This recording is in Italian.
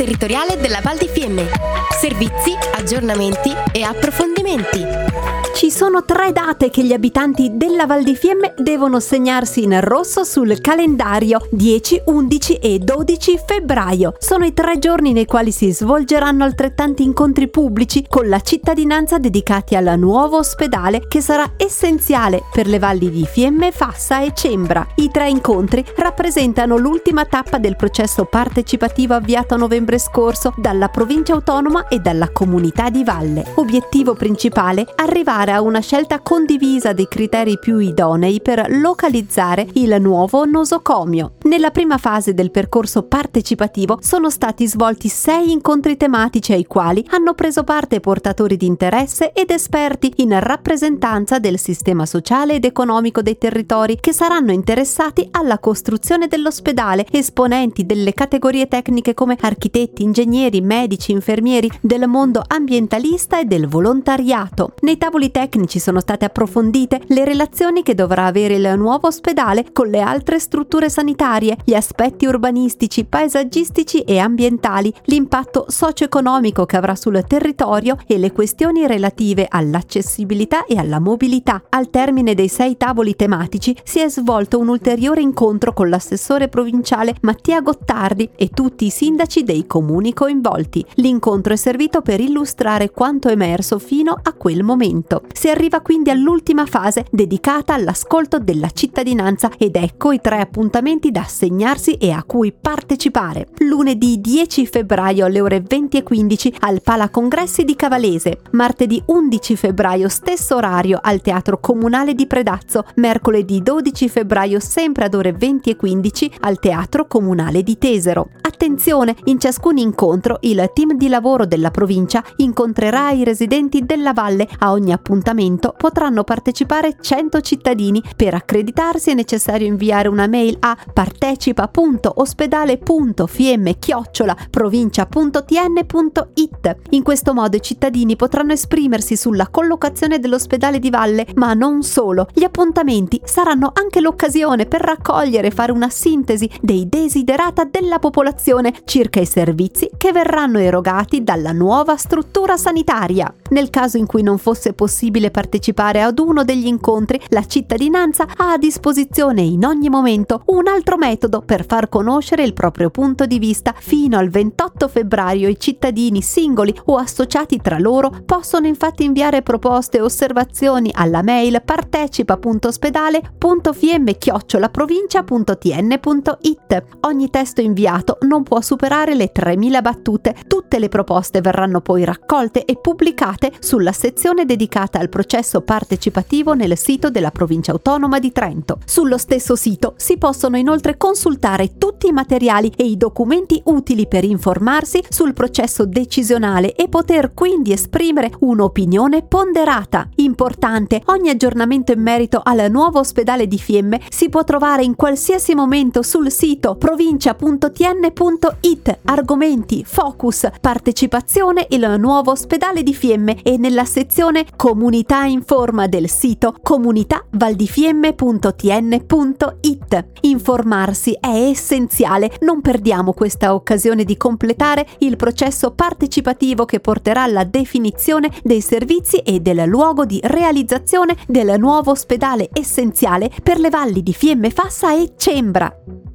territoriale della Val di Fiemme. Servizi, aggiornamenti e approfondimenti. Ci sono 3 date che gli abitanti della Val di Fiemme devono segnarsi in rosso sul calendario: 10, 11 e 12 febbraio. Sono i 3 giorni nei quali si svolgeranno altrettanti incontri pubblici con la cittadinanza dedicati al nuovo ospedale, che sarà essenziale per le valli di Fiemme, Fassa e Cembra. I 3 incontri rappresentano l'ultima tappa del processo partecipativo avviato a novembre scorso dalla Provincia Autonoma e dalla Comunità di Valle. Obiettivo principale: arrivare a una scelta condivisa dei criteri più idonei per localizzare il nuovo nosocomio. Nella prima fase del percorso partecipativo sono stati svolti 6 incontri tematici ai quali hanno preso parte portatori di interesse ed esperti in rappresentanza del sistema sociale ed economico dei territori che saranno interessati alla costruzione dell'ospedale, esponenti delle categorie tecniche come architetti, ingegneri, medici, infermieri, del mondo ambientalista e del volontariato. Nei tavoli tecnici sono state approfondite le relazioni che dovrà avere il nuovo ospedale con le altre strutture sanitarie, gli aspetti urbanistici, paesaggistici e ambientali, l'impatto socio-economico che avrà sul territorio e le questioni relative all'accessibilità e alla mobilità. Al termine dei 6 tavoli tematici si è svolto un ulteriore incontro con l'assessore provinciale Mattia Gottardi e tutti i sindaci dei comuni coinvolti. L'incontro è servito per illustrare quanto emerso fino a quel momento. Si arriva quindi all'ultima fase dedicata all'ascolto della cittadinanza ed ecco i 3 appuntamenti da segnarsi e a cui partecipare. Lunedì 10 febbraio alle ore 20:15 al Pala Congressi di Cavalese, martedì 11 febbraio stesso orario al Teatro Comunale di Predazzo, mercoledì 12 febbraio sempre ad ore 20:15 al Teatro Comunale di Tesero. Attenzione, in ciascun incontro il team di lavoro della provincia incontrerà i residenti della valle. A ogni appuntamento potranno partecipare 100 cittadini. Per accreditarsi è necessario inviare una mail a partecipa.ospedale.fiemme@provincia.tn.it. In questo modo i cittadini potranno esprimersi sulla collocazione dell'ospedale di valle, ma non solo. Gli appuntamenti saranno anche l'occasione per raccogliere e fare una sintesi dei desiderata della popolazione circa i servizi che verranno erogati dalla nuova struttura sanitaria. Nel caso in cui non fosse possibile partecipare ad uno degli incontri, la cittadinanza ha a disposizione in ogni momento un altro metodo per far conoscere il proprio punto di vista. Fino al 28 febbraio i cittadini singoli o associati tra loro possono infatti inviare proposte e osservazioni alla mail partecipa.ospedale.fiemme@provincia.tn.it. Ogni testo inviato non può superare le 3000 battute. Tutte le proposte verranno poi raccolte e pubblicate sulla sezione dedicata al processo partecipativo nel sito della Provincia Autonoma di Trento. Sullo stesso sito si possono inoltre consultare tutti i materiali e i documenti utili per informarsi sul processo decisionale e poter quindi esprimere un'opinione ponderata. Importante, ogni aggiornamento in merito al nuovo ospedale di Fiemme si può trovare in qualsiasi momento sul sito provincia.tn.it. Argomenti, focus, partecipazione, il nuovo ospedale di Fiemme e nella sezione Comunità informa del sito comunitavaldifiemme.tn.it. Informarsi è essenziale, non perdiamo questa occasione di completare il processo partecipativo che porterà alla definizione dei servizi e del luogo di realizzazione del nuovo ospedale essenziale per le valli di Fiemme, Fassa e Cembra.